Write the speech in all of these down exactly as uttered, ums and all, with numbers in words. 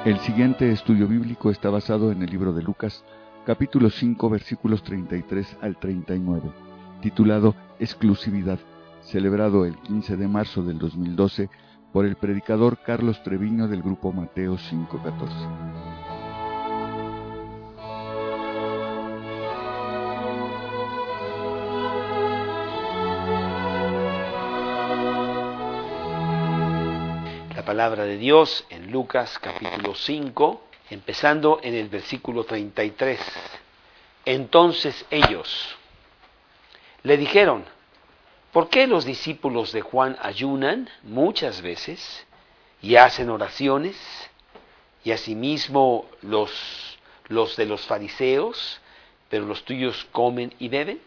El siguiente estudio bíblico está basado en el libro de Lucas, capítulo cinco, versículos treinta y tres al treinta y nueve, titulado Exclusividad, celebrado el quince de marzo del dos mil doce por el predicador Carlos Treviño del grupo Mateo cinco catorce. La palabra de Dios en Lucas capítulo cinco, empezando en el versículo treinta y tres. Entonces ellos le dijeron: ¿por qué los discípulos de Juan ayunan muchas veces y hacen oraciones, y asimismo los, los de los fariseos, pero los tuyos comen y beben?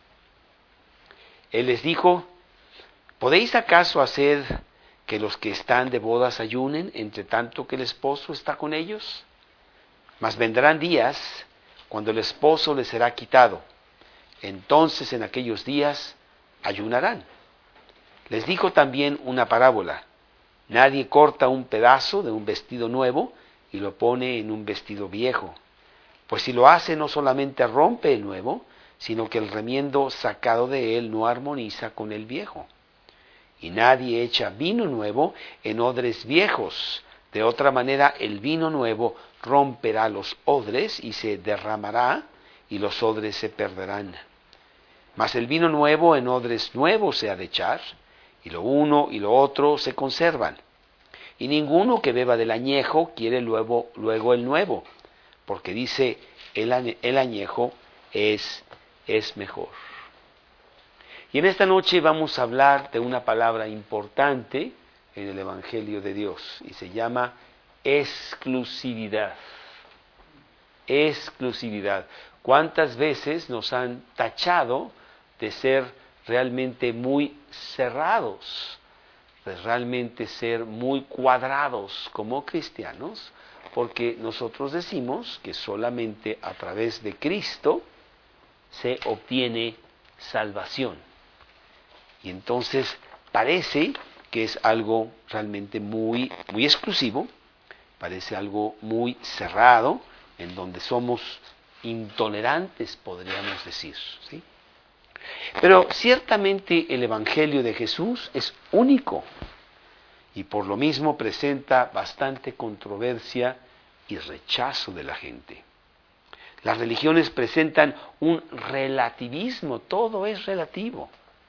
Él les dijo: ¿podéis acaso hacer que los que están de bodas ayunen, entre tanto que el esposo está con ellos? Mas vendrán días cuando el esposo les será quitado. Entonces en aquellos días ayunarán. Les dijo también una parábola: nadie corta un pedazo de un vestido nuevo y lo pone en un vestido viejo, pues si lo hace no solamente rompe el nuevo, sino que el remiendo sacado de él no armoniza con el viejo. Y nadie echa vino nuevo en odres viejos, de otra manera el vino nuevo romperá los odres y se derramará, y los odres se perderán. Mas el vino nuevo en odres nuevos se ha de echar, y lo uno y lo otro se conservan. Y ninguno que beba del añejo quiere luego, luego el nuevo, porque dice, el, el añejo es, es mejor. Y en esta noche vamos a hablar de una palabra importante en el Evangelio de Dios, y se llama exclusividad. Exclusividad. ¿Cuántas veces nos han tachado de ser realmente muy cerrados, de realmente ser muy cuadrados como cristianos? Porque nosotros decimos que solamente a través de Cristo se obtiene salvación. Y entonces parece que es algo realmente muy, muy exclusivo, parece algo muy cerrado, en donde somos intolerantes, podríamos decir, ¿sí? Pero ciertamente el Evangelio de Jesús es único y por lo mismo presenta bastante controversia y rechazo de la gente. Las religiones presentan un relativismo, todo es relativo.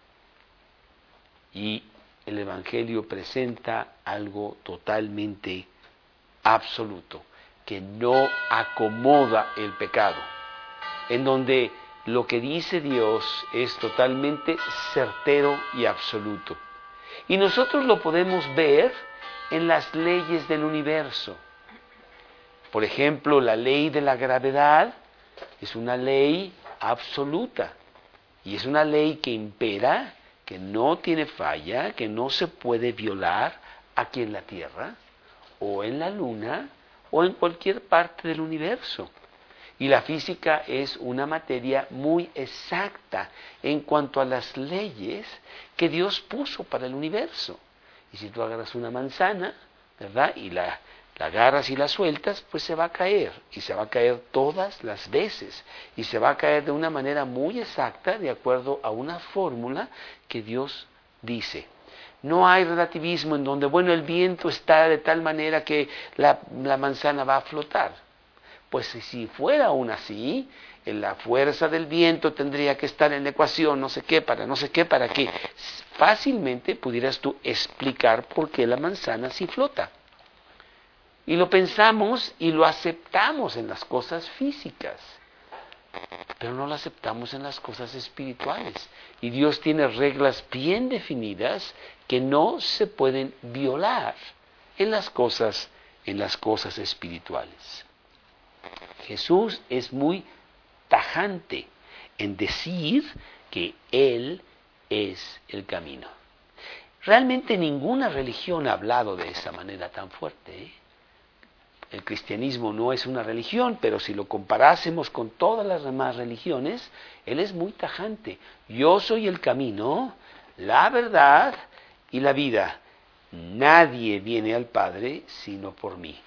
Y el Evangelio presenta algo totalmente absoluto, que no acomoda el pecado, en donde lo que dice Dios es totalmente certero y absoluto. Y nosotros lo podemos ver en las leyes del universo. Por ejemplo, la ley de la gravedad es una ley absoluta, y es una ley que impera, que no tiene falla, que no se puede violar aquí en la Tierra, o en la Luna, o en cualquier parte del universo. Y la física es una materia muy exacta en cuanto a las leyes que Dios puso para el universo. Y si tú agarras una manzana, ¿verdad?, y la, la agarras y la sueltas, pues se va a caer, y se va a caer todas las veces, y se va a caer de una manera muy exacta, de acuerdo a una fórmula que Dios dice. No hay relativismo en donde, bueno, el viento está de tal manera que la, la manzana va a flotar. Pues si fuera aún así, la fuerza del viento tendría que estar en la ecuación, no sé qué, para no sé qué, para que fácilmente pudieras tú explicar por qué la manzana sí flota. Y lo pensamos y lo aceptamos en las cosas físicas, pero no lo aceptamos en las cosas espirituales. Y Dios tiene reglas bien definidas que no se pueden violar en las cosas, en las cosas espirituales. Jesús es muy tajante en decir que Él es el camino. Realmente ninguna religión ha hablado de esa manera tan fuerte, ¿eh? El cristianismo no es una religión, pero si lo comparásemos con todas las demás religiones, Él es muy tajante. Yo soy el camino, la verdad y la vida. Nadie viene al Padre sino por mí.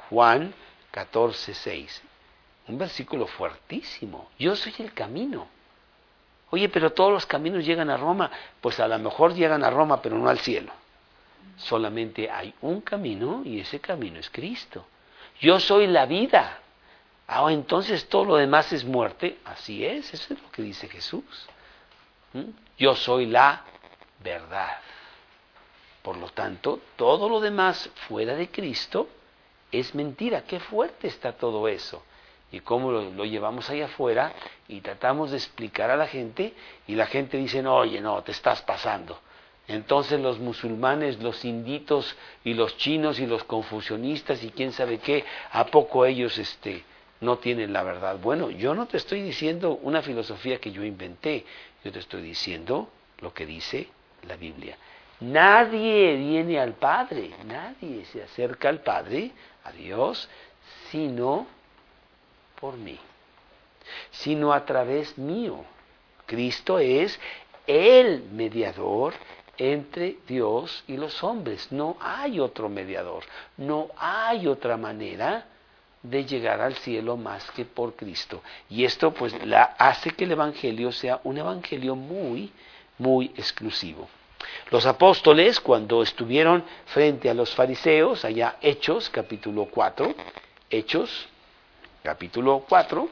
Juan catorce, seis. Un versículo fuertísimo. Yo soy el camino. Oye, pero todos los caminos llegan a Roma. Pues a lo mejor llegan a Roma, pero no al cielo. Solamente hay un camino y ese camino es Cristo. Yo soy la vida. Ah, entonces todo lo demás es muerte. Así es, eso es lo que dice Jesús. ¿Mm? Yo soy la verdad. Por lo tanto, todo lo demás fuera de Cristo es mentira. Qué fuerte está todo eso. Y cómo lo, lo llevamos allá afuera y tratamos de explicar a la gente y la gente dice, no, oye, no, te estás pasando. Entonces los musulmanes, los inditos y los chinos y los confucionistas y quién sabe qué, ¿a poco ellos este, no tienen la verdad? Bueno, yo no te estoy diciendo una filosofía que yo inventé, yo te estoy diciendo lo que dice la Biblia. Nadie viene al Padre, nadie se acerca al Padre, a Dios, sino por mí, sino a través mío. Cristo es el mediador entre Dios y los hombres. No hay otro mediador, no hay otra manera de llegar al cielo más que por Cristo. Y esto pues la hace que el Evangelio sea un Evangelio muy, muy exclusivo. Los apóstoles, cuando estuvieron frente a los fariseos, allá Hechos, capítulo cuatro, Hechos, capítulo cuatro,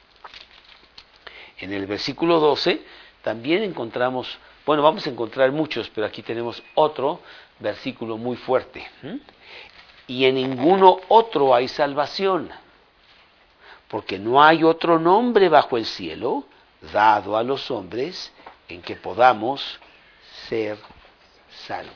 en el versículo doce, también encontramos, bueno, vamos a encontrar muchos, pero aquí tenemos otro versículo muy fuerte. ¿Mm? Y en ninguno otro hay salvación, porque no hay otro nombre bajo el cielo dado a los hombres en que podamos ser salvos.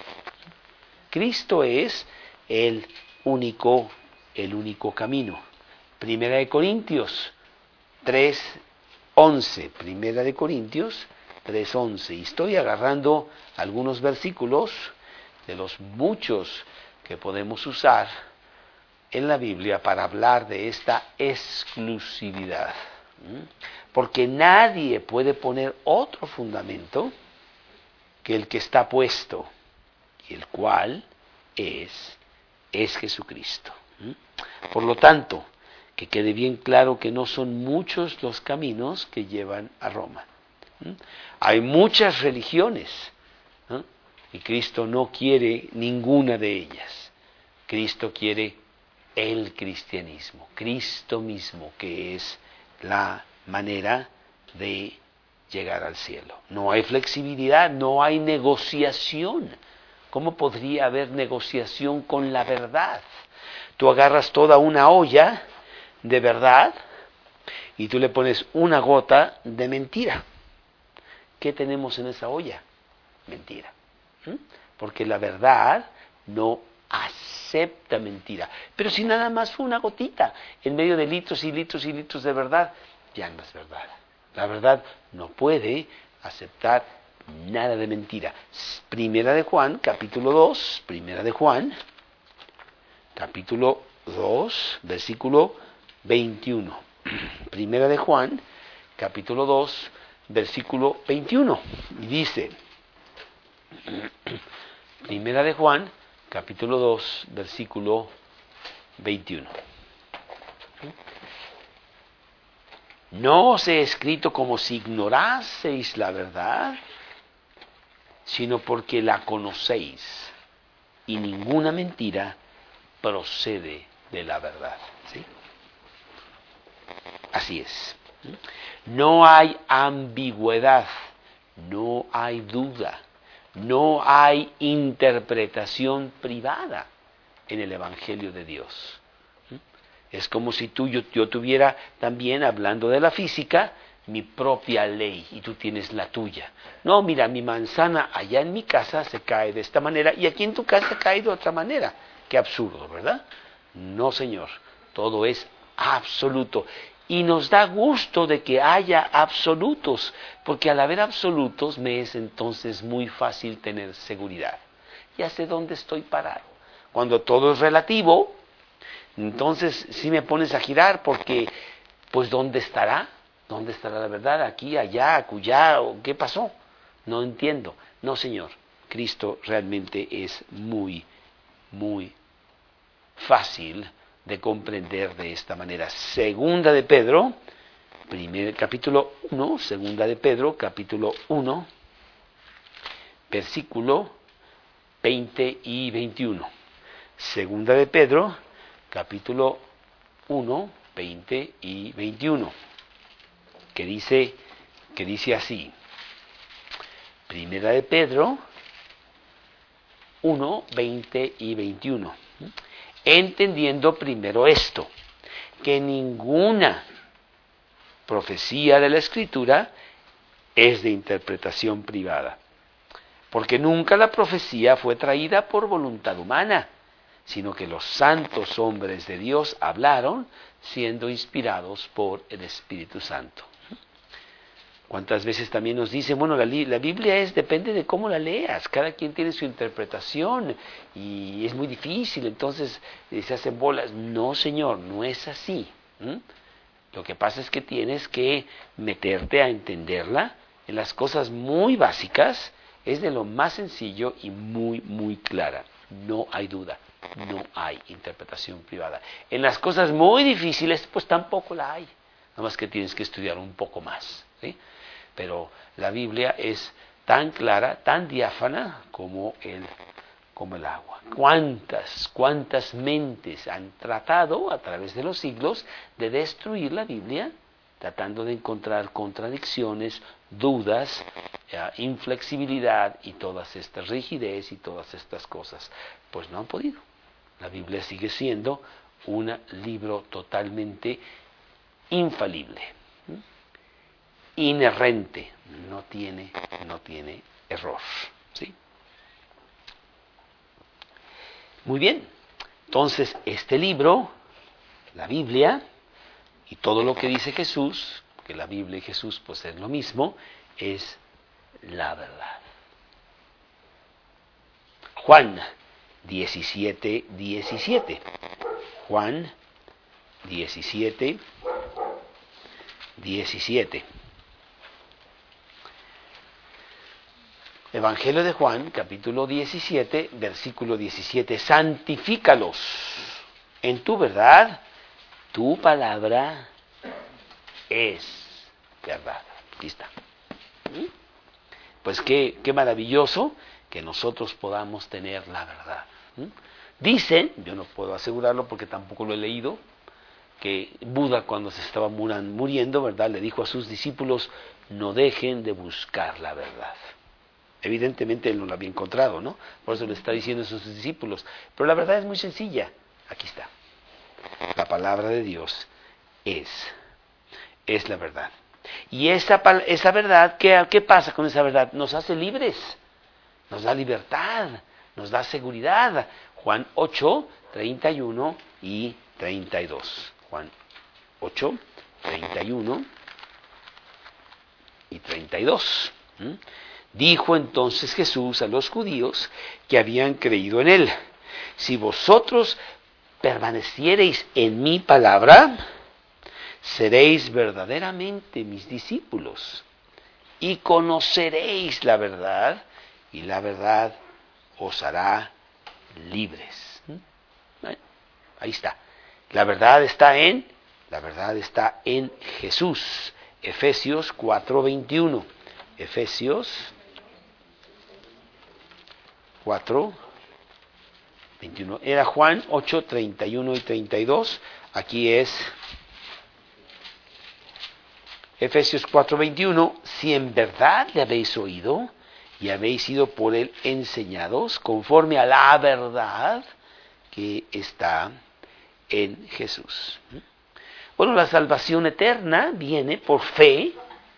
Cristo es el único, el único camino. Primera de Corintios tres once, Primera de Corintios tres once. Y estoy agarrando algunos versículos de los muchos que podemos usar en la Biblia para hablar de esta exclusividad. Porque nadie puede poner otro fundamento que el que está puesto, y el cual es, es Jesucristo. Por lo tanto, que quede bien claro que no son muchos los caminos que llevan a Roma. Hay muchas religiones, ¿no? Y Cristo no quiere ninguna de ellas. Cristo quiere el cristianismo, Cristo mismo, que es la manera de llegar al cielo. No hay flexibilidad, no hay negociación. ¿Cómo podría haber negociación con la verdad? Tú agarras toda una olla de verdad y tú le pones una gota de mentira. ¿Qué tenemos en esa olla? Mentira. ¿Mm? Porque la verdad no acepta mentira. Pero si nada más fue una gotita en medio de litros y litros y litros de verdad, ya no es verdad. La verdad no puede aceptar nada de mentira. Primera de Juan, capítulo dos, Primera de Juan, capítulo dos, versículo veintiuno. Primera de Juan, capítulo dos, versículo veintiuno. Y dice, Primera de Juan, capítulo dos, versículo veintiuno. No os he escrito como si ignoraseis la verdad, sino porque la conocéis, y ninguna mentira procede de la verdad. ¿Sí? Así es. No hay ambigüedad, no hay duda, no hay interpretación privada en el Evangelio de Dios. Es como si tú, yo, yo tuviera también, hablando de la física, mi propia ley y tú tienes la tuya. No, mira, mi manzana allá en mi casa se cae de esta manera y aquí en tu casa cae de otra manera. Qué absurdo, ¿verdad? No, señor, todo es absoluto. Y nos da gusto de que haya absolutos, porque al haber absolutos me es entonces muy fácil tener seguridad. Ya sé dónde estoy parado. Cuando todo es relativo, entonces sí me pones a girar porque, pues, ¿dónde estará? ¿Dónde estará la verdad? ¿Aquí, allá, acullá? ¿Qué pasó? No entiendo. No, Señor, Cristo realmente es muy, muy fácil de comprender de esta manera. Segunda de Pedro, primer, capítulo uno, segunda de Pedro, capítulo uno, versículo veinte y veintiuno. Segunda de Pedro, capítulo uno, veinte y veintiuno, que dice, que dice así. Primera de Pedro, uno, veinte y veintiuno. Entendiendo primero esto, que ninguna profecía de la Escritura es de interpretación privada, porque nunca la profecía fue traída por voluntad humana, sino que los santos hombres de Dios hablaron siendo inspirados por el Espíritu Santo. ¿Cuántas veces también nos dicen, bueno, la, la Biblia es, depende de cómo la leas, cada quien tiene su interpretación y es muy difícil, entonces eh, se hacen bolas? No, señor, no es así. ¿Mm? Lo que pasa es que tienes que meterte a entenderla en las cosas muy básicas, es de lo más sencillo y muy, muy clara. No hay duda, no hay interpretación privada. En las cosas muy difíciles, pues tampoco la hay, nada más que tienes que estudiar un poco más, ¿sí? Pero la Biblia es tan clara, tan diáfana como el, como el agua. ¿Cuántas, cuántas mentes han tratado a través de los siglos de destruir la Biblia, tratando de encontrar contradicciones, dudas, eh, inflexibilidad y todas estas rigidez y todas estas cosas? Pues no han podido. La Biblia sigue siendo un libro totalmente infalible, inerrante, no tiene, no tiene error, ¿sí? Muy bien, entonces este libro, la Biblia, y todo lo que dice Jesús, que la Biblia y Jesús pues es lo mismo, es la verdad. Juan diecisiete, diecisiete. Juan diecisiete, diecisiete. Evangelio de Juan, capítulo diecisiete, versículo diecisiete. Santifícalos en tu verdad, tu palabra es verdad. Aquí está. Pues qué, qué maravilloso que nosotros podamos tener la verdad. Dicen, yo no puedo asegurarlo porque tampoco lo he leído, que Buda, cuando se estaba muriendo, ¿verdad?, le dijo a sus discípulos, no dejen de buscar la verdad. Evidentemente él no la había encontrado, ¿no? Por eso le está diciendo a sus discípulos. Pero la verdad es muy sencilla. Aquí está. La palabra de Dios es, es la verdad. Y esa, esa verdad, ¿qué, ¿qué pasa con esa verdad? Nos hace libres, nos da libertad, nos da seguridad. Juan ocho, treinta y uno y treinta y dos. Juan ocho, treinta y uno y treinta y dos. ¿Mm? Dijo entonces Jesús a los judíos que habían creído en él, si vosotros permaneciereis en mi palabra, seréis verdaderamente mis discípulos y conoceréis la verdad y la verdad os hará libres. ¿Mm? Ahí está. La verdad está en, la verdad está en Jesús. Efesios cuatro, veintiuno. Efesios cuatro, veintiuno. Era Juan ocho, treinta y uno y treinta y dos. Aquí es Efesios cuatro, veintiuno. Si en verdad le habéis oído y habéis sido por él enseñados conforme a la verdad que está en Jesús. Bueno, la salvación eterna viene por fe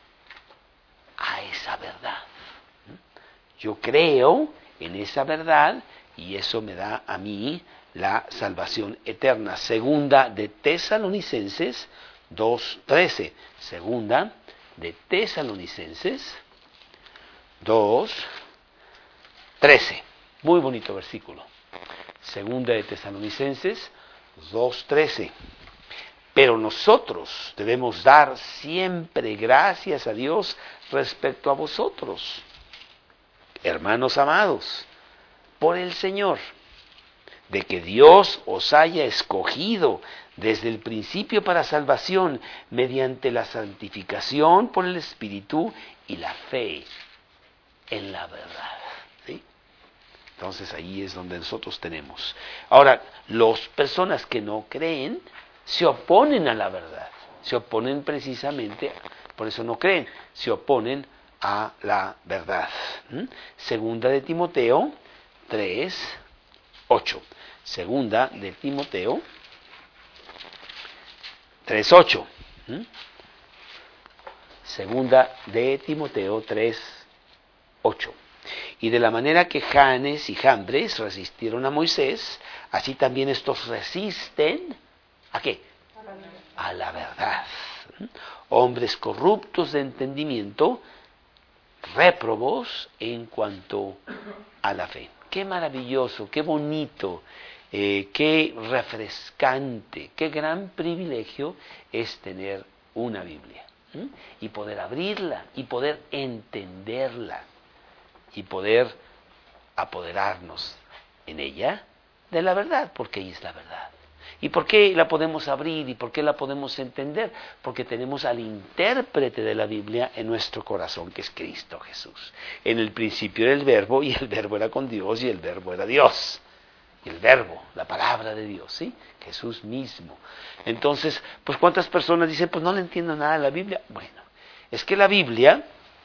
a esa verdad. Yo creo en esa verdad y eso me da a mí la salvación eterna. Segunda de Tesalonicenses dos, trece. Segunda de Tesalonicenses dos, trece. Muy bonito versículo. Segunda de Tesalonicenses dos, trece. Pero nosotros debemos dar siempre gracias a Dios respecto a vosotros, hermanos amados, por el Señor, de que Dios os haya escogido desde el principio para salvación, mediante la santificación por el Espíritu y la fe en la verdad. ¿Sí? Entonces ahí es donde nosotros tenemos. Ahora, las personas que no creen se oponen a la verdad, se oponen precisamente, por eso no creen, se oponen a la verdad. ¿Mm? Segunda de Timoteo tres, ocho. Segunda de Timoteo tres, ocho. ¿Mm? Segunda de Timoteo tres, ocho. Y de la manera que Janes y Jambres resistieron a Moisés, así también estos resisten, ¿a qué? A la verdad. ¿Mm? Hombres corruptos de entendimiento, réprobos en cuanto a la fe. Qué maravilloso, qué bonito, eh, qué refrescante, qué gran privilegio es tener una Biblia. ¿Mm? Y poder abrirla, y poder entenderla, y poder apoderarnos en ella de la verdad, porque ella es la verdad. ¿Y por qué la podemos abrir y por qué la podemos entender? Porque tenemos al intérprete de la Biblia en nuestro corazón, que es Cristo Jesús. En el principio era el Verbo, y el Verbo era con Dios, y el Verbo era Dios. Y el Verbo, la palabra de Dios, ¿sí? Jesús mismo. Entonces, pues ¿cuántas personas dicen, pues no le entiendo nada a la Biblia? Bueno, es que la Biblia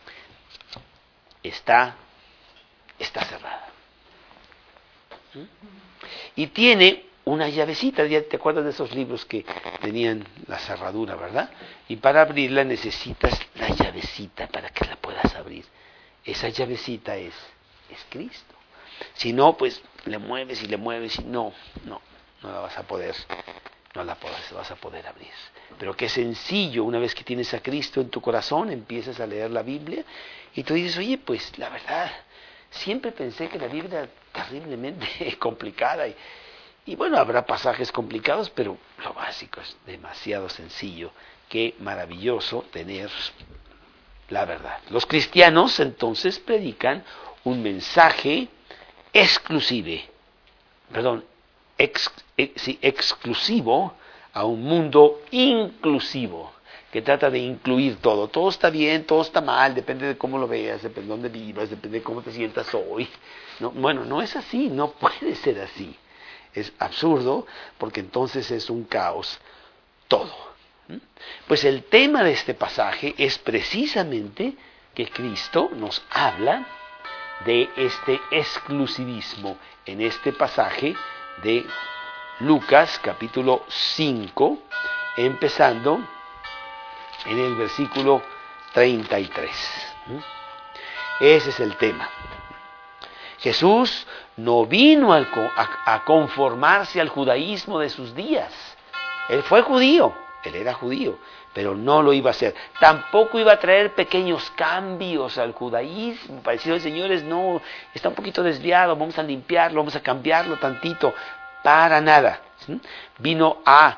está, está cerrada. ¿Mm? Y tiene una llavecita, ya te acuerdas de esos libros que tenían la cerradura, ¿verdad? Y para abrirla necesitas la llavecita para que la puedas abrir. Esa llavecita es, es Cristo. Si no, pues le mueves y le mueves y no, no, no la vas a poder, no la puedes, vas a poder abrir. Pero qué sencillo, una vez que tienes a Cristo en tu corazón, empiezas a leer la Biblia y tú dices, oye, pues la verdad, siempre pensé que la Biblia era terriblemente complicada y, y bueno, habrá pasajes complicados, pero lo básico es demasiado sencillo. Qué maravilloso tener la verdad. Los cristianos entonces predican un mensaje exclusive, perdón, ex, ex, sí, exclusivo a un mundo inclusivo, que trata de incluir todo. Todo está bien, todo está mal, depende de cómo lo veas, depende de dónde vivas, depende de cómo te sientas hoy. No, bueno, no es así, no puede ser así. Es absurdo, porque entonces es un caos todo. Pues el tema de este pasaje es precisamente que Cristo nos habla de este exclusivismo en este pasaje de Lucas capítulo cinco, empezando en el versículo treinta y tres. Ese es el tema. Jesús no vino a, a conformarse al judaísmo de sus días. Él fue judío, él era judío, pero no lo iba a hacer. Tampoco iba a traer pequeños cambios al judaísmo. Para decir, señores, no, está un poquito desviado, vamos a limpiarlo, vamos a cambiarlo tantito. Para nada. ¿Sí? Vino a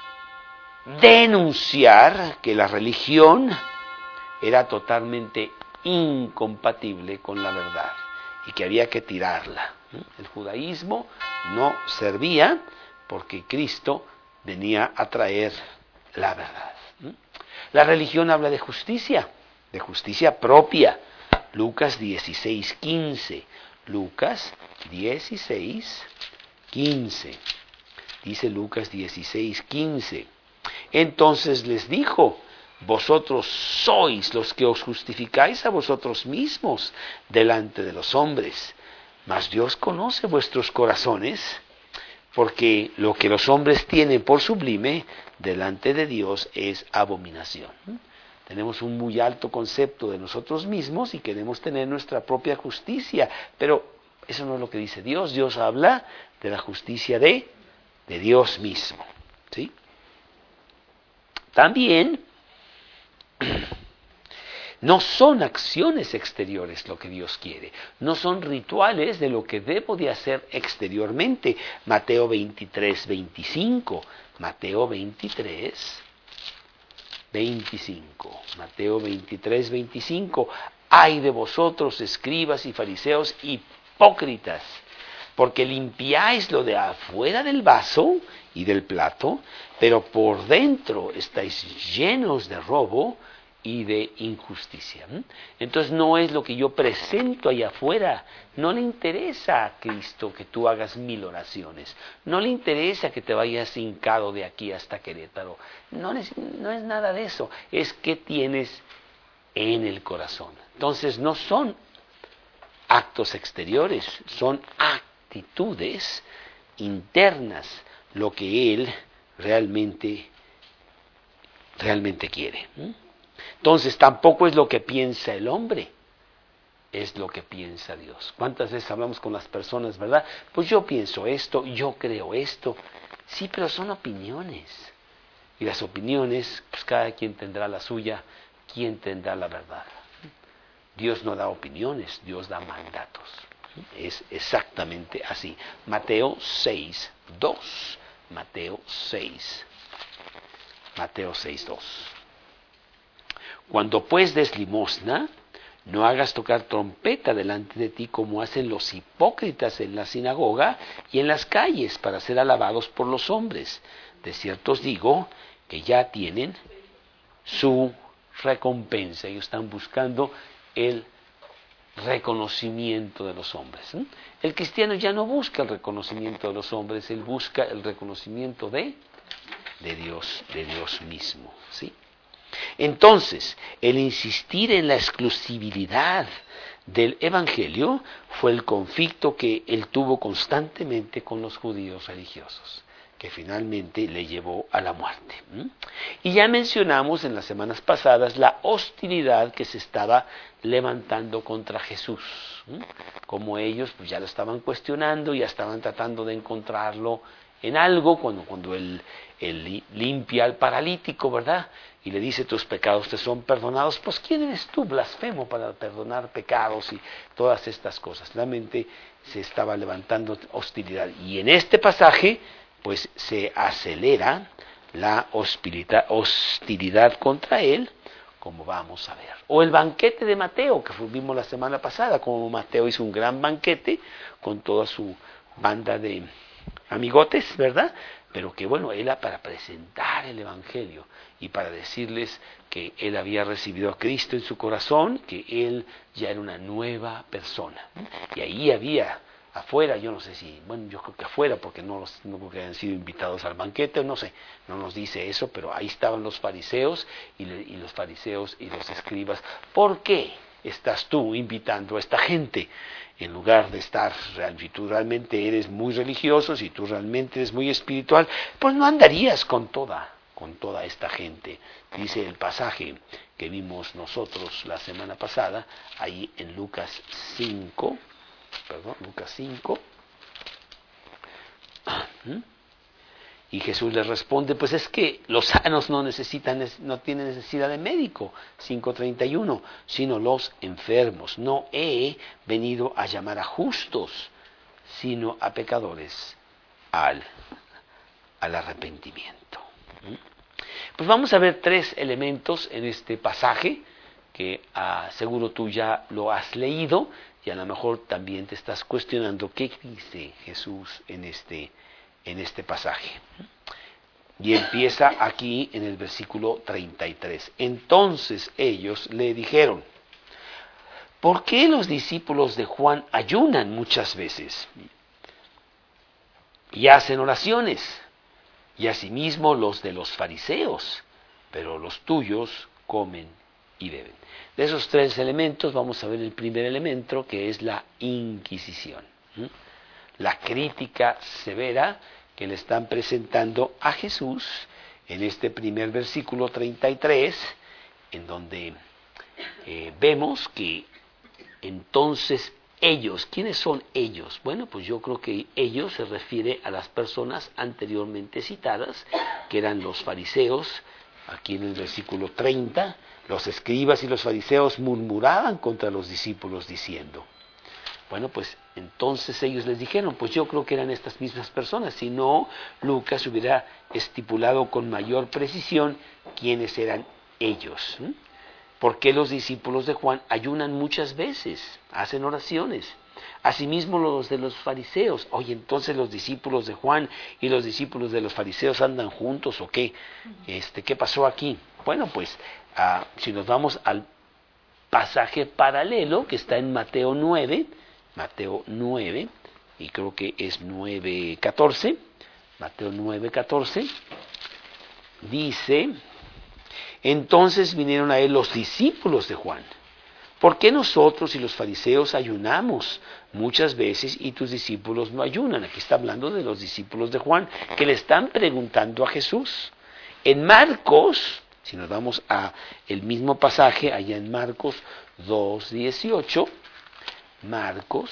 denunciar que la religión era totalmente incompatible con la verdad y que había que tirarla. El judaísmo no servía porque Cristo venía a traer la verdad. La religión habla de justicia, de justicia propia. Lucas dieciséis, quince. Lucas dieciséis, quince. Dice Lucas dieciséis, quince. Entonces les dijo, vosotros sois los que os justificáis a vosotros mismos delante de los hombres, mas Dios conoce vuestros corazones, porque lo que los hombres tienen por sublime delante de Dios es abominación. Tenemos un muy alto concepto de nosotros mismos y queremos tener nuestra propia justicia, pero eso no es lo que dice Dios. Dios habla de la justicia de, de Dios mismo, ¿sí? También no son acciones exteriores lo que Dios quiere, no son rituales de lo que debo de hacer exteriormente. Mateo veintitrés, veinticinco. Mateo veintitrés, veinticinco. Mateo veintitrés, veinticinco. Ay de vosotros, escribas y fariseos hipócritas, porque limpiáis lo de afuera del vaso y del plato, pero por dentro estáis llenos de robo y de injusticia. Entonces no es lo que yo presento allá afuera. No le interesa a Cristo que tú hagas mil oraciones. No le interesa que te vayas hincado de aquí hasta Querétaro. No es, no es nada de eso. Es que tienes en el corazón. Entonces no son actos exteriores, son actitudes internas lo que Él realmente, realmente quiere. Entonces tampoco es lo que piensa el hombre, es lo que piensa Dios. ¿Cuántas veces hablamos con las personas, verdad? Pues yo pienso esto, yo creo esto. Sí, pero son opiniones. Y las opiniones, pues cada quien tendrá la suya, quien tendrá la verdad. Dios no da opiniones, Dios da mandatos. Es exactamente así. Mateo seis, dos. Mateo seis. Mateo seis, dos. Cuando pues des limosna, no hagas tocar trompeta delante de ti como hacen los hipócritas en la sinagoga y en las calles para ser alabados por los hombres. De cierto os digo que ya tienen su recompensa. Ellos están buscando el reconocimiento de los hombres. ¿eh? El cristiano ya no busca el reconocimiento de los hombres, él busca el reconocimiento de, de Dios, de Dios mismo. ¿sí? Entonces, el insistir en la exclusividad del Evangelio fue el conflicto que él tuvo constantemente con los judíos religiosos, que finalmente le llevó a la muerte. ¿Mm? Y ya mencionamos en las semanas pasadas la hostilidad que se estaba levantando contra Jesús. ¿Mm? Como ellos pues ya lo estaban cuestionando, ya estaban tratando de encontrarlo en algo, cuando, cuando él, él limpia al paralítico, ¿verdad? Y le dice, tus pecados te son perdonados. Pues ¿quién eres tú, blasfemo, para perdonar pecados y todas estas cosas? Realmente se estaba levantando hostilidad. Y en este pasaje pues se acelera la hostilidad contra él, como vamos a ver. O el banquete de Mateo, que vimos la semana pasada, como Mateo hizo un gran banquete con toda su banda de amigotes, ¿verdad? Pero que bueno, era para presentar el Evangelio y para decirles que él había recibido a Cristo en su corazón, que él ya era una nueva persona. Y ahí había afuera, yo no sé si, bueno, yo creo que afuera, porque no, los, no creo que hayan sido invitados al banquete, no sé, no nos dice eso, pero ahí estaban los fariseos y, le, y los fariseos y los escribas. ¿Por qué estás tú invitando a esta gente? En lugar de estar, si tú realmente eres muy religioso, si tú realmente eres muy espiritual, pues no andarías con toda, con toda esta gente. Dice el pasaje que vimos nosotros la semana pasada, ahí en Lucas cinco, perdón, Lucas cinco, y Jesús les responde, pues es que los sanos no necesitan, no tienen necesidad de médico, cinco treinta y uno, sino los enfermos. No he venido a llamar a justos, sino a pecadores al, al arrepentimiento. Pues vamos a ver tres elementos en este pasaje, que ah, seguro tú ya lo has leído, y a lo mejor también te estás cuestionando qué dice Jesús en este, en este pasaje. Y empieza aquí en el versículo treinta y tres. Entonces ellos le dijeron, ¿por qué los discípulos de Juan ayunan muchas veces y hacen oraciones? Y asimismo los de los fariseos, pero los tuyos comen y beben. De esos tres elementos vamos a ver el primer elemento, que es la Inquisición. La crítica severa que le están presentando a Jesús en este primer versículo treinta y tres, en donde eh, vemos que entonces ellos, ¿quiénes son ellos? Bueno, pues yo creo que ellos se refiere a las personas anteriormente citadas, que eran los fariseos. Aquí en el versículo treinta, los escribas y los fariseos murmuraban contra los discípulos diciendo, bueno, pues entonces ellos les dijeron, pues yo creo que eran estas mismas personas, si no, Lucas hubiera estipulado con mayor precisión quiénes eran ellos. ¿Mm? ¿Por qué los discípulos de Juan ayunan muchas veces, hacen oraciones? Asimismo los de los fariseos. Oye, entonces los discípulos de Juan y los discípulos de los fariseos andan juntos o qué. Este, ¿qué pasó aquí? Bueno, pues uh, si nos vamos al pasaje paralelo que está en Mateo nueve, Mateo nueve, y creo que es nueve catorce, Mateo nueve catorce, dice: entonces vinieron a él los discípulos de Juan. ¿Por qué nosotros y los fariseos ayunamos muchas veces y tus discípulos no ayunan? Aquí está hablando de los discípulos de Juan, que le están preguntando a Jesús. En Marcos, si nos vamos a el mismo pasaje, allá en Marcos dos dieciocho, Marcos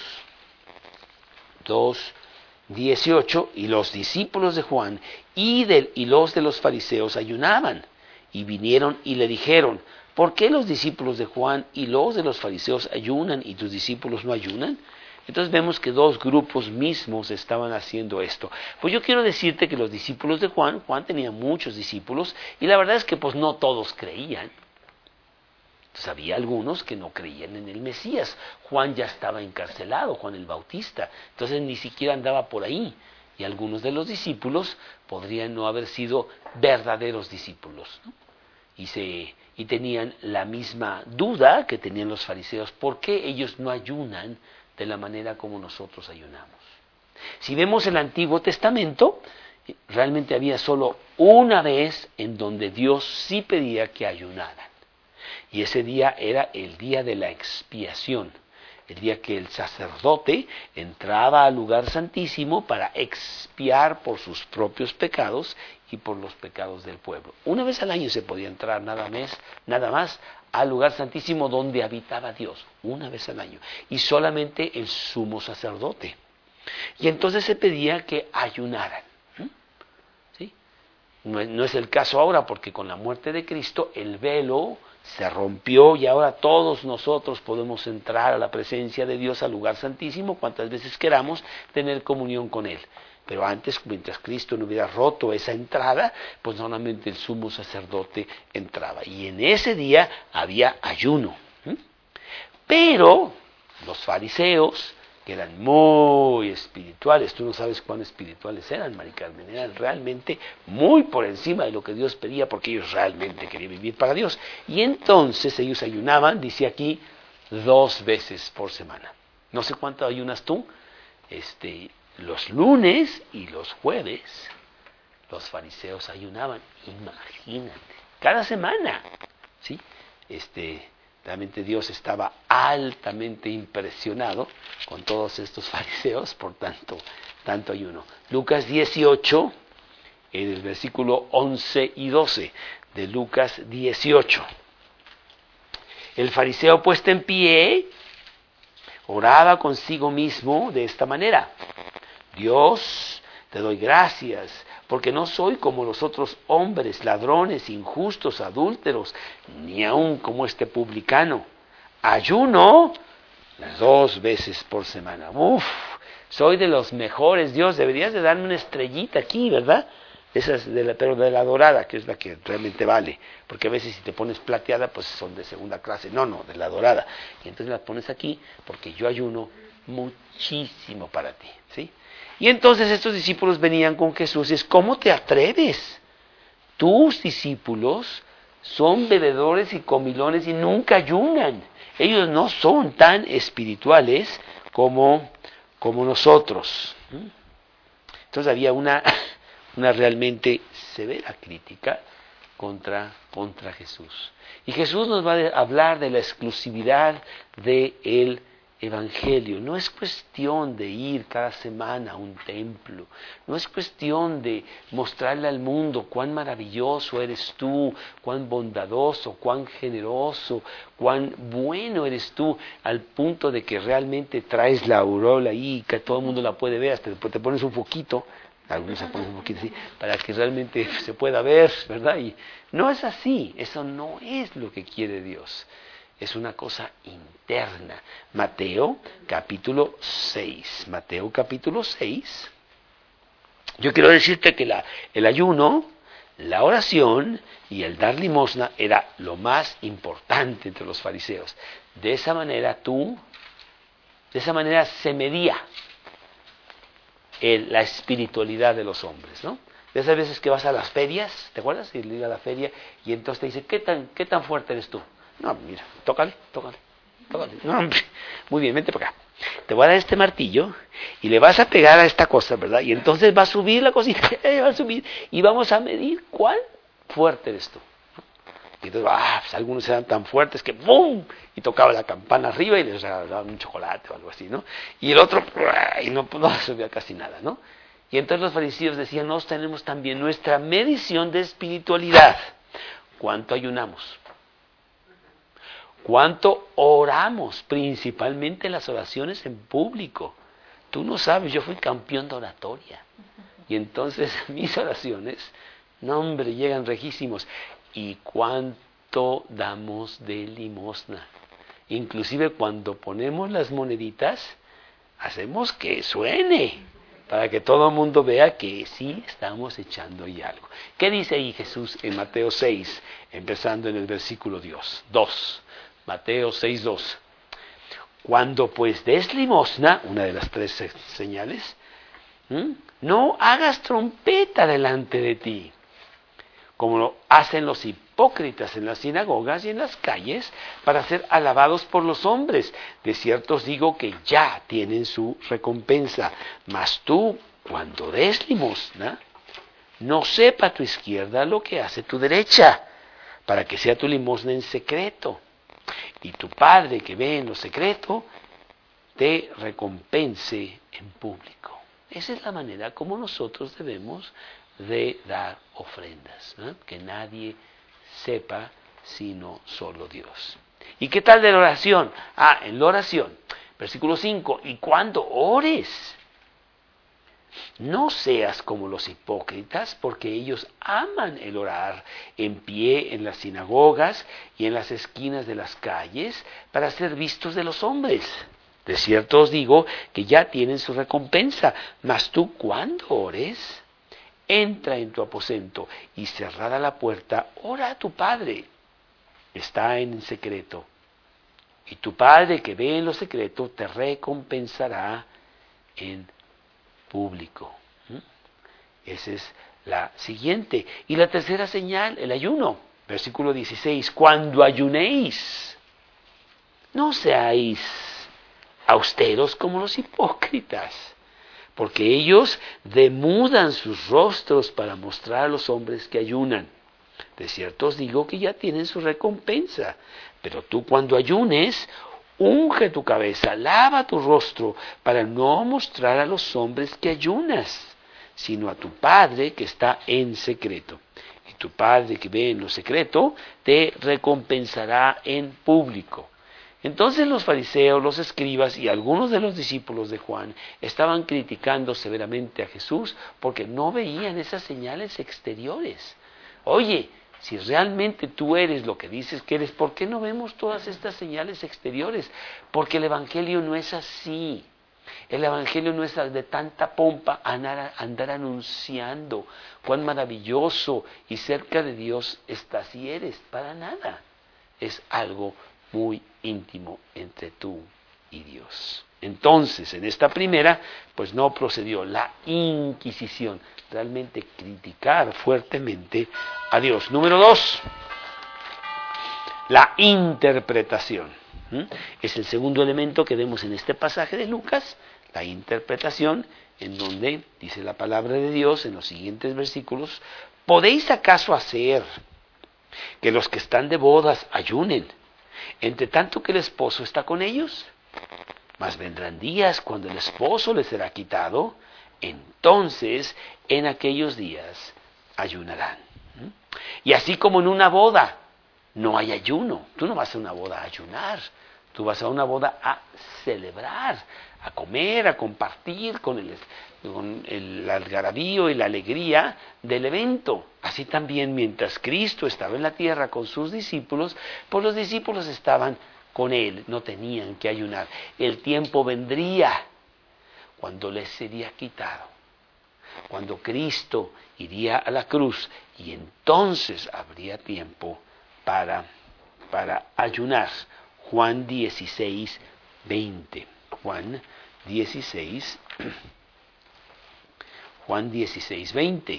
dos dieciocho, y los discípulos de Juan y, de, y los de los fariseos ayunaban, y vinieron y le dijeron: ¿por qué los discípulos de Juan y los de los fariseos ayunan y tus discípulos no ayunan? Entonces vemos que dos grupos mismos estaban haciendo esto. Pues yo quiero decirte que los discípulos de Juan, Juan tenía muchos discípulos, y la verdad es que pues no todos creían. Entonces había algunos que no creían en el Mesías. Juan ya estaba encarcelado, Juan el Bautista, entonces ni siquiera andaba por ahí. Y algunos de los discípulos podrían no haber sido verdaderos discípulos, ¿no? Y, se, y tenían la misma duda que tenían los fariseos: ¿por qué ellos no ayunan de la manera como nosotros ayunamos? Si vemos el Antiguo Testamento, realmente había solo una vez en donde Dios sí pedía que ayunaran. Y ese día era el día de la expiación, el día que el sacerdote entraba al lugar santísimo para expiar por sus propios pecados y por los pecados del pueblo. Una vez al año se podía entrar nada más, nada más al lugar santísimo donde habitaba Dios, una vez al año, y solamente el sumo sacerdote. Y entonces se pedía que ayunaran. ¿Sí? No es, no es el caso ahora, porque con la muerte de Cristo el velo se rompió y ahora todos nosotros podemos entrar a la presencia de Dios, al lugar santísimo, cuantas veces queramos, tener comunión con Él. Pero antes, mientras Cristo no hubiera roto esa entrada, pues solamente el sumo sacerdote entraba. Y en ese día había ayuno. ¿Mm? Pero los fariseos, que eran muy espirituales, tú no sabes cuán espirituales eran, Mari Carmen, eran realmente muy por encima de lo que Dios pedía, porque ellos realmente querían vivir para Dios. Y entonces ellos ayunaban, dice aquí, dos veces por semana. No sé cuánto ayunas tú, este, los lunes y los jueves, los fariseos ayunaban, imagínate, cada semana, ¿sí? Este... Realmente Dios estaba altamente impresionado con todos estos fariseos por tanto, tanto ayuno. Lucas dieciocho, en el versículo once y doce de Lucas dieciocho. El fariseo puesto en pie oraba consigo mismo de esta manera: Dios, te doy gracias, porque no soy como los otros hombres, ladrones, injustos, adúlteros, ni aun como este publicano. Ayuno las dos veces por semana. Uf, soy de los mejores. Dios, deberías de darme una estrellita aquí, ¿verdad? Esas de la, pero de la dorada, que es la que realmente vale, porque a veces si te pones plateada, pues son de segunda clase. No, no, de la dorada. Y entonces la pones aquí, porque yo ayuno muchísimo para ti, ¿sí? Y entonces estos discípulos venían con Jesús y es: ¿cómo te atreves? Tus discípulos son bebedores y comilones y nunca ayunan. Ellos no son tan espirituales como, como nosotros. Entonces había una, una realmente severa crítica contra, contra Jesús. Y Jesús nos va a hablar de la exclusividad del Evangelio. No es cuestión de ir cada semana a un templo, no es cuestión de mostrarle al mundo cuán maravilloso eres tú, cuán bondadoso, cuán generoso, cuán bueno eres tú, al punto de que realmente traes la aureola ahí, que todo el mundo la puede ver, hasta después te pones un poquito, algunos se ponen un poquito así, para que realmente se pueda ver, ¿verdad? Y no es así, eso no es lo que quiere Dios. Es una cosa interna. Mateo capítulo seis. Mateo capítulo seis. Yo quiero decirte que la, el ayuno, la oración y el dar limosna era lo más importante entre los fariseos. De esa manera tú De esa manera se medía el, la espiritualidad de los hombres, ¿no? De esas veces que vas a las ferias, ¿te acuerdas? Y le iba a la feria y entonces te dice, ¿qué tan, qué tan fuerte eres tú? No, mira, tócale, tócale, tócale. No, hombre, muy bien, vente para acá. Te voy a dar este martillo y le vas a pegar a esta cosa, ¿verdad? Y entonces va a subir la cosita, va a subir y vamos a medir cuál fuerte eres tú. Y entonces, ah, pues algunos eran tan fuertes que ¡bum! Y tocaba la campana arriba y les regalaban un chocolate o algo así, ¿no? Y el otro, y no, no subía casi nada, ¿no? Y entonces los fariseos decían, nosotros tenemos también nuestra medición de espiritualidad. ¿Cuánto ayunamos? ¿Cuánto oramos? Principalmente las oraciones en público. Tú no sabes, yo fui campeón de oratoria. Y entonces mis oraciones, no hombre, llegan rejísimos. ¿Y cuánto damos de limosna? Inclusive cuando ponemos las moneditas, hacemos que suene, para que todo el mundo vea que sí estamos echando ahí algo. ¿Qué dice ahí Jesús en Mateo seis, empezando en el versículo dos? Mateo seis, dos. Cuando pues des limosna, una de las tres señales, ¿m? no hagas trompeta delante de ti, como lo hacen los hipócritas en las sinagogas y en las calles, para ser alabados por los hombres. De cierto os digo que ya tienen su recompensa. Mas tú, cuando des limosna, no sepa tu izquierda lo que hace tu derecha, para que sea tu limosna en secreto. Y tu Padre que ve en lo secreto, te recompense en público. Esa es la manera como nosotros debemos de dar ofrendas, ¿no? Que nadie sepa sino solo Dios. ¿Y qué tal de la oración? Ah, en la oración, versículo cinco, y cuando ores, no seas como los hipócritas, porque ellos aman el orar en pie en las sinagogas y en las esquinas de las calles para ser vistos de los hombres. De cierto os digo que ya tienen su recompensa. Mas tú, cuando ores, entra en tu aposento y cerrada la puerta, ora a tu Padre. Está en secreto. Y tu Padre que ve en lo secreto te recompensará en público. ¿Mm? Esa es la siguiente. Y la tercera señal, el ayuno. Versículo dieciséis. Cuando ayunéis, no seáis austeros como los hipócritas, porque ellos demudan sus rostros para mostrar a los hombres que ayunan. De cierto os digo que ya tienen su recompensa. Pero tú, cuando ayunes, unge tu cabeza, lava tu rostro, para no mostrar a los hombres que ayunas, sino a tu Padre que está en secreto. Y tu Padre que ve en lo secreto, te recompensará en público. Entonces los fariseos, los escribas y algunos de los discípulos de Juan estaban criticando severamente a Jesús porque no veían esas señales exteriores. Oye, si realmente tú eres lo que dices que eres, ¿por qué no vemos todas estas señales exteriores? Porque el Evangelio no es así. El Evangelio no es de tanta pompa andar, andar anunciando cuán maravilloso y cerca de Dios estás y eres. Para nada. Es algo muy íntimo entre tú y Dios. Entonces, en esta primera, pues no procedió la Inquisición, realmente criticar fuertemente a Dios. Número dos, la interpretación. ¿Mm? Es el segundo elemento que vemos en este pasaje de Lucas, la interpretación, en donde dice la palabra de Dios en los siguientes versículos: ¿podéis acaso hacer que los que están de bodas ayunen, entre tanto que el esposo está con ellos? Mas vendrán días cuando el esposo les será quitado, entonces en aquellos días ayunarán. ¿Mm? Y así como en una boda no hay ayuno, tú no vas a una boda a ayunar, tú vas a una boda a celebrar, a comer, a compartir con el, con el algarabío y la alegría del evento. Así también, mientras Cristo estaba en la tierra con sus discípulos, pues los discípulos estaban con Él, no tenían que ayunar. El tiempo vendría cuando les sería quitado, cuando Cristo iría a la cruz, y entonces habría tiempo para, para ayunar. Juan dieciséis, veinte. Juan dieciséis, Juan dieciséis, veinte.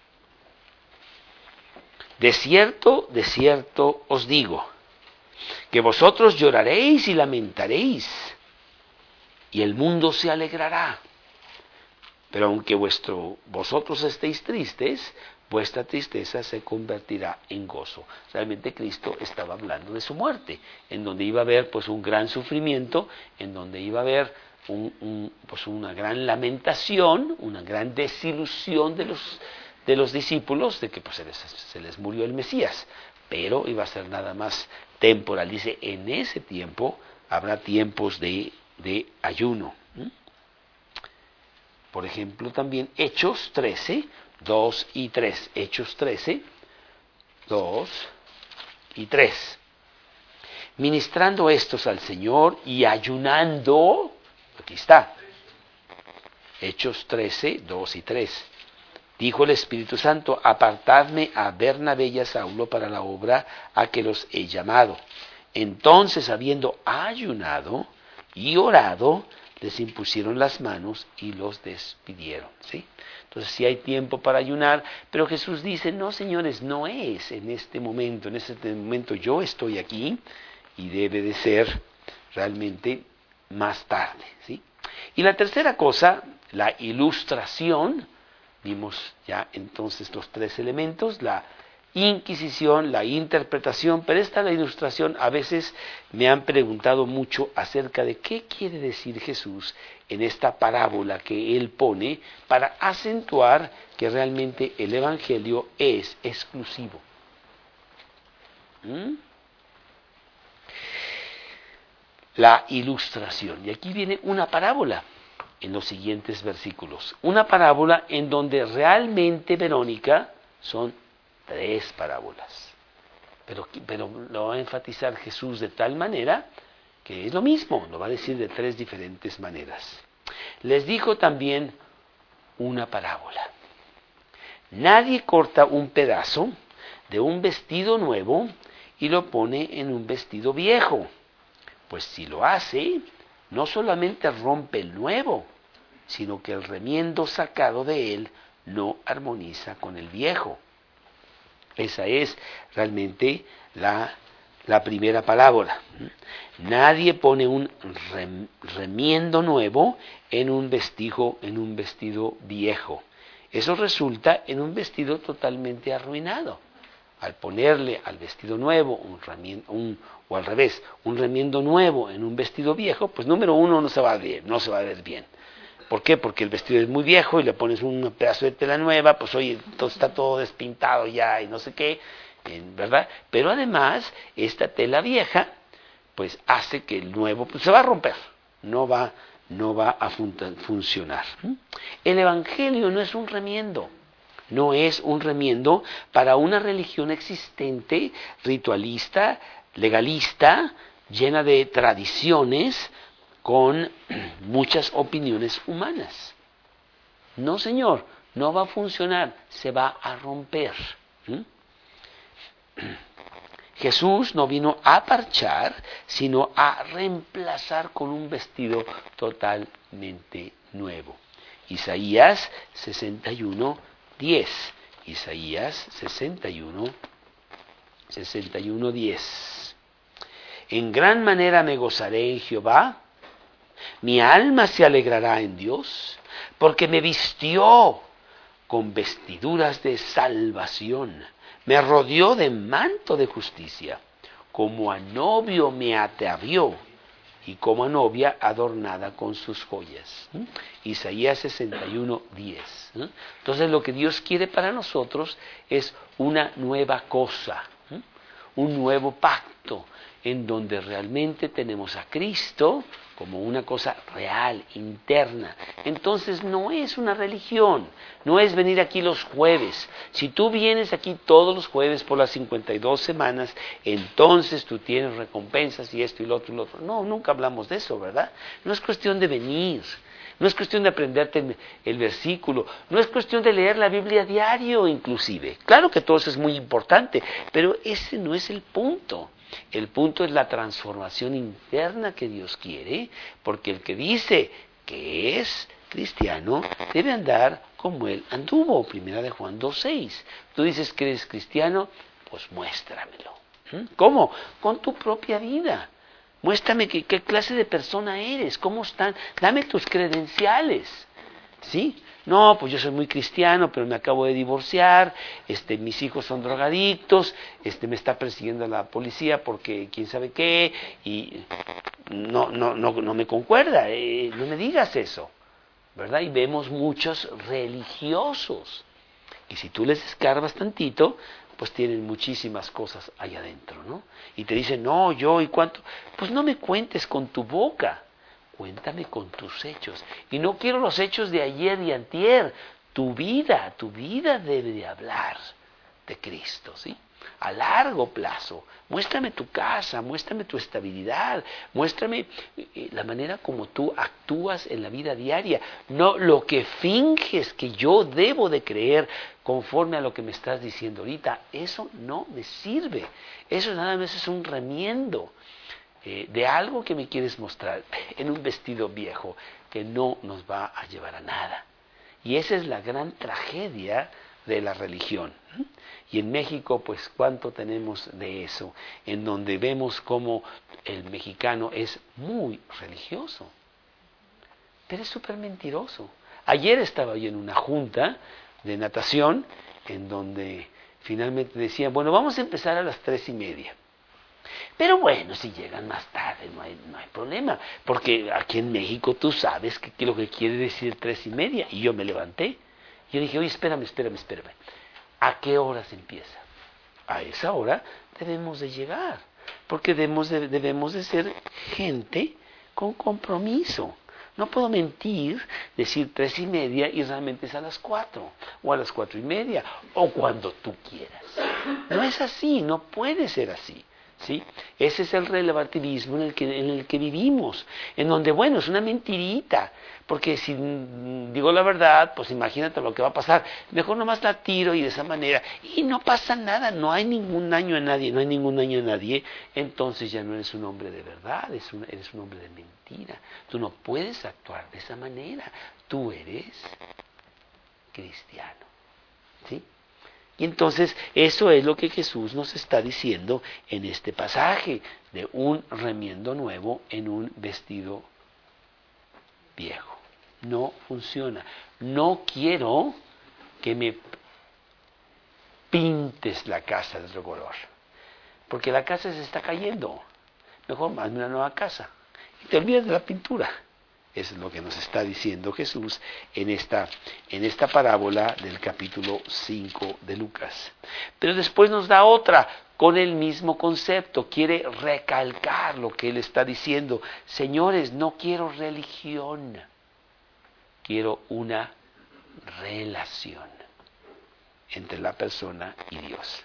De cierto, de cierto os digo, que vosotros lloraréis y lamentaréis, y el mundo se alegrará. Pero aunque vuestro, vosotros estéis tristes, vuestra tristeza se convertirá en gozo. Realmente Cristo estaba hablando de su muerte, en donde iba a haber pues un gran sufrimiento, en donde iba a haber un, un, pues una gran lamentación, una gran desilusión de los, de los discípulos, de que pues se les, se les murió el Mesías, pero iba a ser nada más temporal. Dice, en ese tiempo habrá tiempos de, de ayuno. ¿Mm? Por ejemplo, también Hechos trece, dos y tres. Hechos trece, dos y tres. Ministrando estos al Señor y ayunando, aquí está. Hechos trece, dos y tres. Dijo el Espíritu Santo, apartadme a Bernabé y a Saulo para la obra a que los he llamado. Entonces, habiendo ayunado y orado, les impusieron las manos y los despidieron, ¿sí? Entonces sí hay tiempo para ayunar, pero Jesús dice, no señores, no es en este momento, en este momento yo estoy aquí y debe de ser realmente más tarde, ¿sí? Y la tercera cosa, la ilustración, vimos ya entonces los tres elementos, la Inquisición, la interpretación, pero esta la ilustración, a veces me han preguntado mucho acerca de qué quiere decir Jesús en esta parábola que él pone para acentuar que realmente el Evangelio es exclusivo. ¿Mm? La ilustración, y aquí viene una parábola en los siguientes versículos, una parábola en donde realmente, Verónica, son tres parábolas, pero, pero lo va a enfatizar Jesús de tal manera que es lo mismo, lo va a decir de tres diferentes maneras. Les dijo también una parábola. Nadie corta un pedazo de un vestido nuevo y lo pone en un vestido viejo, pues si lo hace, no solamente rompe el nuevo, sino que el remiendo sacado de él no armoniza con el viejo. Esa es realmente la, la primera parábola. Nadie pone un remiendo nuevo en un vestido, en un vestido viejo. Eso resulta en un vestido totalmente arruinado. Al ponerle al vestido nuevo un remiendo, un, o al revés, un remiendo nuevo en un vestido viejo, pues número uno no se va a ver, no se va a ver bien. ¿Por qué? Porque el vestido es muy viejo y le pones un pedazo de tela nueva, pues oye, todo está todo despintado ya y no sé qué, ¿verdad? Pero además, esta tela vieja, pues hace que el nuevo pues, se va a romper, no va, no va a fun- funcionar. El Evangelio no es un remiendo, no es un remiendo para una religión existente, ritualista, legalista, llena de tradiciones, con muchas opiniones humanas. No, señor, no va a funcionar, se va a romper. ¿Mm? Jesús no vino a parchar, sino a reemplazar con un vestido totalmente nuevo. Isaías sesenta y uno, diez. Isaías sesenta y uno, sesenta y uno, diez. En gran manera me gozaré en Jehová, mi alma se alegrará en Dios, porque me vistió con vestiduras de salvación, me rodeó de manto de justicia, como a novio me atavió, y como a novia adornada con sus joyas. ¿Mm? Isaías sesenta y uno, diez. ¿Mm? Entonces lo que Dios quiere para nosotros es una nueva cosa, ¿Mm? un nuevo pacto, en donde realmente tenemos a Cristo como una cosa real, interna. Entonces no es una religión, no es venir aquí los jueves. Si tú vienes aquí todos los jueves por las cincuenta y dos semanas, entonces tú tienes recompensas y esto y lo otro y lo otro. No, nunca hablamos de eso, ¿verdad? No es cuestión de venir, no es cuestión de aprenderte el versículo, no es cuestión de leer la Biblia diario inclusive. Claro que todo eso es muy importante, pero ese no es el punto. El punto es la transformación interna que Dios quiere, porque el que dice que es cristiano debe andar como Él anduvo. Primera de Juan dos seis. Tú dices que eres cristiano, pues muéstramelo. ¿Mm? ¿Cómo? Con tu propia vida. Muéstrame qué, qué clase de persona eres, cómo están, dame tus credenciales, ¿sí? No, pues yo soy muy cristiano, pero me acabo de divorciar, este, mis hijos son drogadictos, este, me está persiguiendo la policía porque quién sabe qué, y no, no, no, no me concuerda, eh, no me digas eso, ¿verdad? Y vemos muchos religiosos, y si tú les escarbas tantito, pues tienen muchísimas cosas ahí adentro, ¿no? Y te dicen, no, yo, ¿y cuánto? Pues no me cuentes con tu boca, cuéntame con tus hechos. Y no quiero los hechos de ayer y antier, tu vida, tu vida debe de hablar de Cristo, ¿sí? A largo plazo. Muéstrame tu casa, muéstrame tu estabilidad, muéstrame la manera como tú actúas en la vida diaria, no lo que finges que yo debo de creer conforme a lo que me estás diciendo ahorita. Eso no me sirve, eso nada más es un remiendo eh, de algo que me quieres mostrar en un vestido viejo que no nos va a llevar a nada. Y esa es la gran tragedia de la religión. Y en México, pues, ¿cuánto tenemos de eso? En donde vemos cómo el mexicano es muy religioso, pero es súper mentiroso. Ayer estaba yo en una junta de natación, en donde finalmente decían, bueno, vamos a empezar a las tres y media. Pero bueno, si llegan más tarde no hay, no hay problema, porque aquí en México tú sabes que, que lo que quiere decir tres y media. Y yo me levanté, yo dije, oye, espérame, espérame, espérame. ¿A qué hora se empieza? A esa hora debemos de llegar, porque debemos de, debemos de ser gente con compromiso. No puedo mentir, decir tres y media y realmente es a las cuatro, o a las cuatro y media, o cuando tú quieras. No es así, no puede ser así. ¿Sí? Ese es el relativismo en el que, en el que vivimos, en donde, bueno, es una mentirita, porque si digo la verdad, pues imagínate lo que va a pasar, mejor nomás la tiro y de esa manera, y no pasa nada, no hay ningún daño a nadie, no hay ningún daño a nadie, entonces ya no eres un hombre de verdad, eres un, eres un hombre de mentira, tú no puedes actuar de esa manera, tú eres cristiano, ¿sí? Y entonces eso es lo que Jesús nos está diciendo en este pasaje, de un remiendo nuevo en un vestido viejo. No funciona. No quiero que me pintes la casa de otro color, porque la casa se está cayendo. Mejor hazme una nueva casa y te olvidas de la pintura. Eso es lo que nos está diciendo Jesús en esta, en esta parábola del capítulo cinco de Lucas. Pero después nos da otra con el mismo concepto. Quiere recalcar lo que él está diciendo. Señores, no quiero religión. Quiero una relación entre la persona y Dios.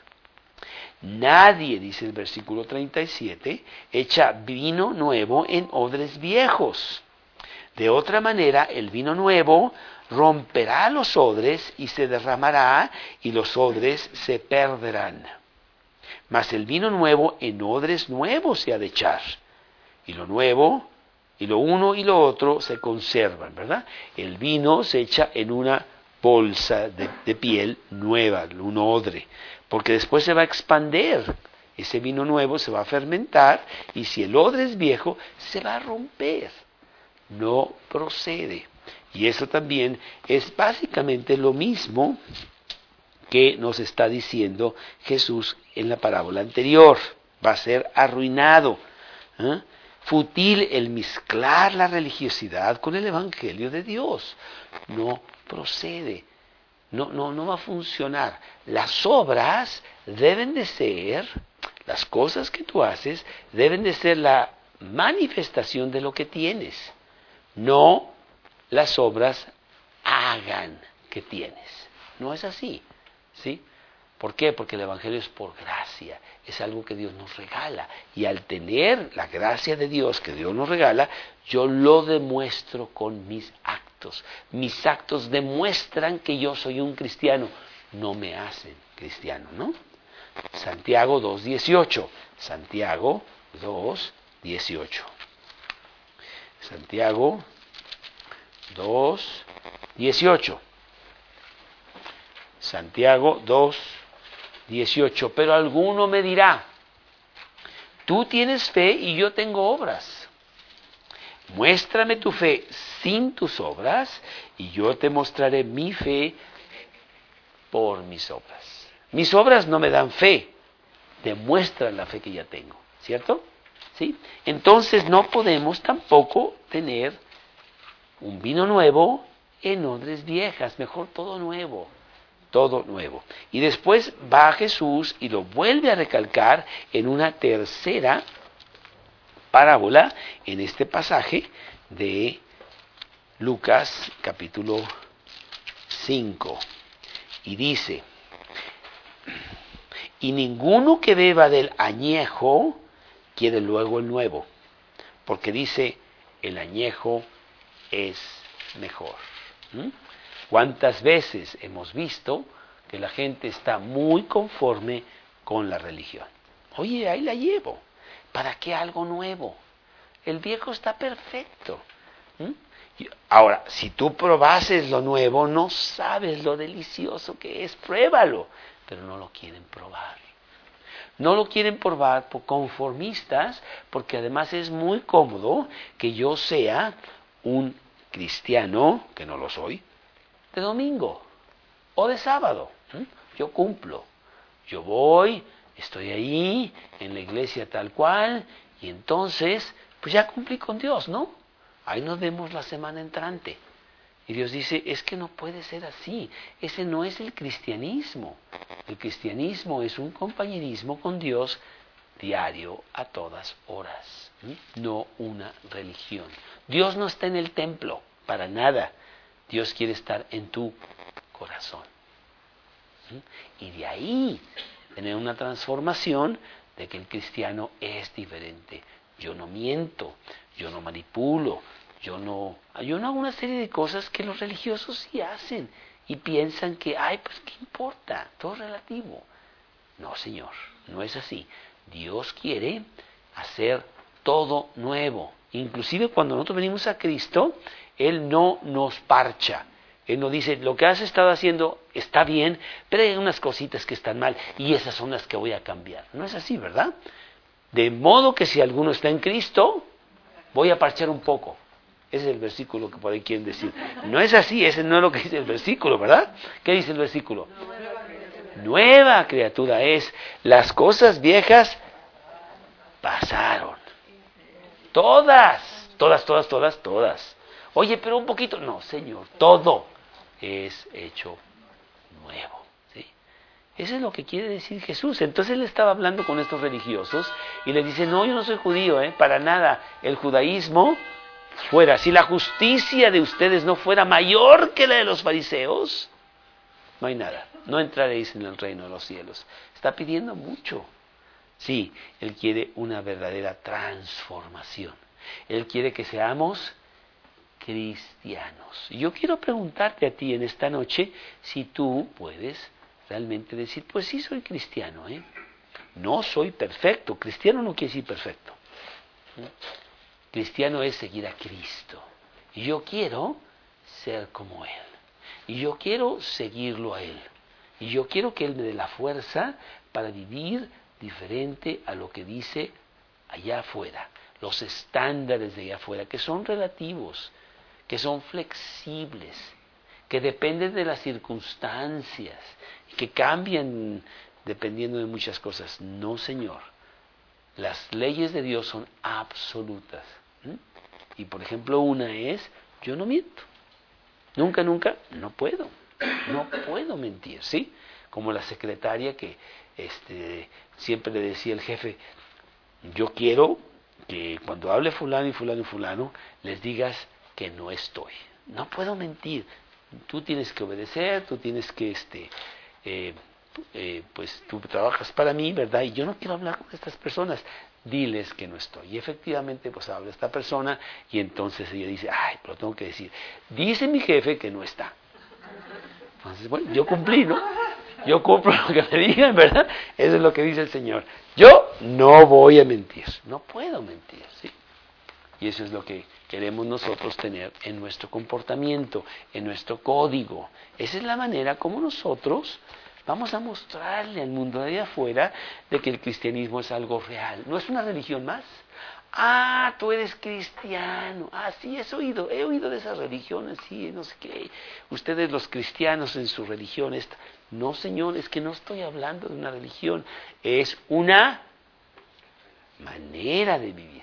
Nadie, dice el versículo treinta y siete, echa vino nuevo en odres viejos. De otra manera, el vino nuevo romperá los odres y se derramará, y los odres se perderán. Mas el vino nuevo en odres nuevos se ha de echar, y lo nuevo, y lo uno y lo otro se conservan, ¿verdad? El vino se echa en una bolsa de, de piel nueva, un odre, porque después se va a expander. Ese vino nuevo se va a fermentar, y si el odre es viejo, se va a romper. No procede. Y eso también es básicamente lo mismo que nos está diciendo Jesús en la parábola anterior. Va a ser arruinado. ¿eh? Fútil el mezclar la religiosidad con el Evangelio de Dios. No procede. No, no, no va a funcionar. Las obras deben de ser, las cosas que tú haces, deben de ser la manifestación de lo que tienes. No las obras hagan que tienes. No es así, ¿sí? ¿Por qué? Porque el Evangelio es por gracia, es algo que Dios nos regala. Y al tener la gracia de Dios que Dios nos regala, yo lo demuestro con mis actos. Mis actos demuestran que yo soy un cristiano, no me hacen cristiano, ¿no? Santiago dos dieciocho. Santiago dos dieciocho. Santiago dos dieciocho. Santiago dos dieciocho. Pero alguno me dirá, tú tienes fe y yo tengo obras. Muéstrame tu fe sin tus obras y yo te mostraré mi fe por mis obras. Mis obras no me dan fe, demuestran la fe que ya tengo, ¿cierto? ¿Sí? Entonces no podemos tampoco tener un vino nuevo en odres viejas, mejor todo nuevo, todo nuevo. Y después va Jesús y lo vuelve a recalcar en una tercera parábola en este pasaje de Lucas capítulo cinco. Y dice, y ninguno que beba del añejo quiere luego el nuevo, porque dice, el añejo es mejor. ¿Mm? ¿Cuántas veces hemos visto que la gente está muy conforme con la religión? Oye, ahí la llevo. ¿Para qué algo nuevo? El viejo está perfecto. ¿Mm? Ahora, si tú probases lo nuevo, no sabes lo delicioso que es. Pruébalo. Pero no lo quieren probar. No lo quieren probar por conformistas, porque además es muy cómodo que yo sea un cristiano, que no lo soy, de domingo o de sábado. ¿Mm? Yo cumplo. Yo voy, estoy ahí, en la iglesia tal cual, y entonces, pues ya cumplí con Dios, ¿no? Ahí nos vemos la semana entrante. Y Dios dice, es que no puede ser así. Ese no es el cristianismo. El cristianismo es un compañerismo con Dios diario, a todas horas. ¿Sí? No una religión. Dios no está en el templo, para nada. Dios quiere estar en tu corazón. ¿Sí? Y de ahí tener una transformación de que el cristiano es diferente. Yo no miento, yo no manipulo, yo no, yo no hago una serie de cosas que los religiosos sí hacen y piensan que, ay, pues qué importa, todo es relativo. No, Señor, no es así. Dios quiere hacer todo nuevo. Inclusive cuando nosotros venimos a Cristo, Él no nos parcha. Él nos dice, lo que has estado haciendo está bien, pero hay unas cositas que están mal y esas son las que voy a cambiar. No es así, ¿verdad? De modo que si alguno está en Cristo, voy a parchar un poco. Ese es el versículo que por ahí quieren decir. No es así, ese no es lo que dice el versículo, ¿verdad? ¿Qué dice el versículo? Nueva criatura es. Las cosas viejas pasaron. Todas, todas, todas, todas, todas. Oye, pero un poquito. No, Señor, todo es hecho nuevo. ¿Sí? Eso es lo que quiere decir Jesús. Entonces él estaba hablando con estos religiosos y les dice, no, yo no soy judío, ¿eh? Para nada. El judaísmo fuera, si la justicia de ustedes no fuera mayor que la de los fariseos, no hay nada, no entraréis en el reino de los cielos. Está pidiendo mucho. Sí, Él quiere una verdadera transformación. Él quiere que seamos cristianos. Y yo quiero preguntarte a ti en esta noche si tú puedes realmente decir, pues sí soy cristiano, ¿eh? No soy perfecto. Cristiano no quiere decir perfecto. ¿Eh? Cristiano es seguir a Cristo. Y yo quiero ser como Él. Y yo quiero seguirlo a Él. Y yo quiero que Él me dé la fuerza para vivir diferente a lo que dice allá afuera. Los estándares de allá afuera, que son relativos, que son flexibles, que dependen de las circunstancias, que cambian dependiendo de muchas cosas. No, Señor. Las leyes de Dios son absolutas. ¿Mm? Y por ejemplo, una es, yo no miento. Nunca, nunca, no puedo. No puedo mentir, ¿sí? Como la secretaria que este, siempre le decía el jefe, yo quiero que cuando hable fulano y fulano y fulano, les digas que no estoy. No puedo mentir. Tú tienes que obedecer, tú tienes que, este, eh, eh, pues tú trabajas para mí, ¿verdad? Y yo no quiero hablar con estas personas. Diles que no estoy. Y efectivamente, pues habla esta persona y entonces ella dice, ay, pero tengo que decir, dice mi jefe que no está. Entonces, bueno, yo cumplí, ¿no? yo cumplo lo que me digan, ¿verdad? Eso es lo que dice el Señor. Yo no voy a mentir, no puedo mentir, ¿sí? Y eso es lo que queremos nosotros tener en nuestro comportamiento, en nuestro código. Esa es la manera como nosotros vamos a mostrarle al mundo de afuera de que el cristianismo es algo real. No es una religión más. Ah, tú eres cristiano. Ah, sí, he oído, he oído de esas religiones, sí, no sé qué. Ustedes los cristianos en su religión. Esta. No, Señor, es que no estoy hablando de una religión. Es una manera de vivir.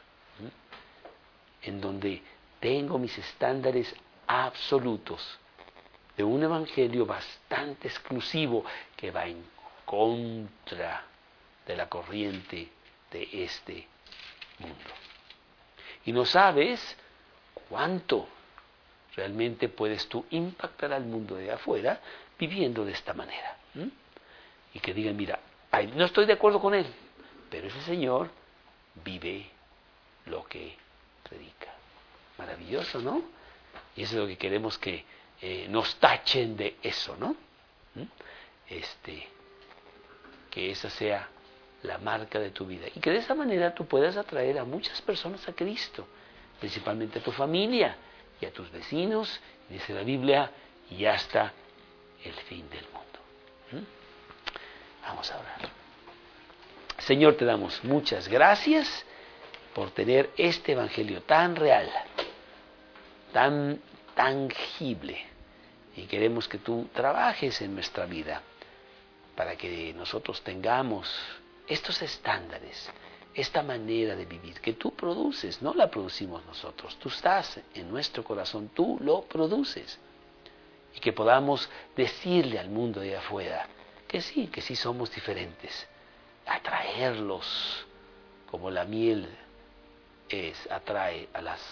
En donde tengo mis estándares absolutos de un evangelio bastante exclusivo que va en contra de la corriente de este mundo. Y no sabes cuánto realmente puedes tú impactar al mundo de afuera viviendo de esta manera. ¿Mm? Y que digan, mira, ay, no estoy de acuerdo con él, pero ese señor vive lo que predica. Maravilloso, ¿no? Y eso es lo que queremos que eh, nos tachen de eso, ¿no? ¿Mm? Este, que esa sea la marca de tu vida. Y que de esa manera tú puedas atraer a muchas personas a Cristo, principalmente a tu familia y a tus vecinos, dice la Biblia, y hasta el fin del mundo. ¿Mm? Vamos a orar. Señor, te damos muchas gracias por tener este evangelio tan real, tan tangible, y queremos que tú trabajes en nuestra vida para que nosotros tengamos estos estándares, esta manera de vivir que tú produces, no la producimos nosotros, tú estás en nuestro corazón, tú lo produces, y que podamos decirle al mundo de afuera que sí, que sí somos diferentes, atraerlos como la miel es, atrae a las,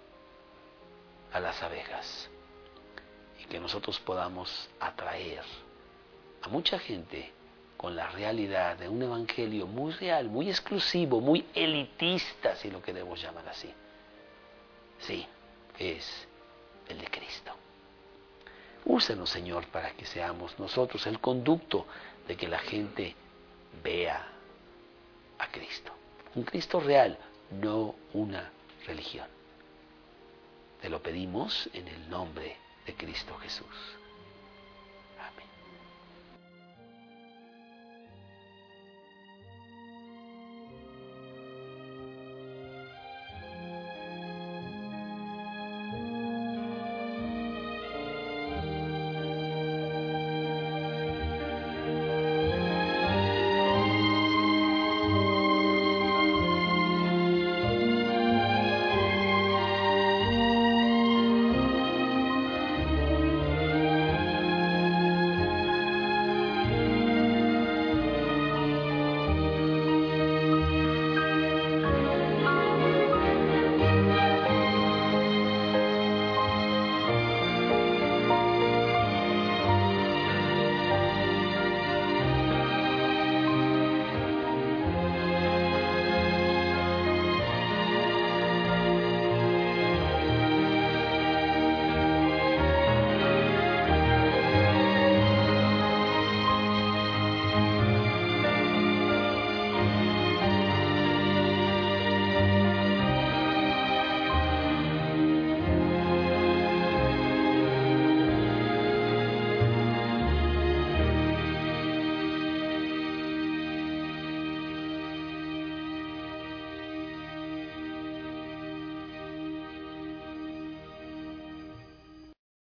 a las abejas, y que nosotros podamos atraer a mucha gente con la realidad de un evangelio muy real, muy exclusivo, muy elitista, si lo queremos llamar así. Sí, es el de Cristo. Úsanos, Señor, para que seamos nosotros el conducto de que la gente vea a Cristo. Un Cristo real, no una religión. Te lo pedimos en el nombre de Cristo Jesús.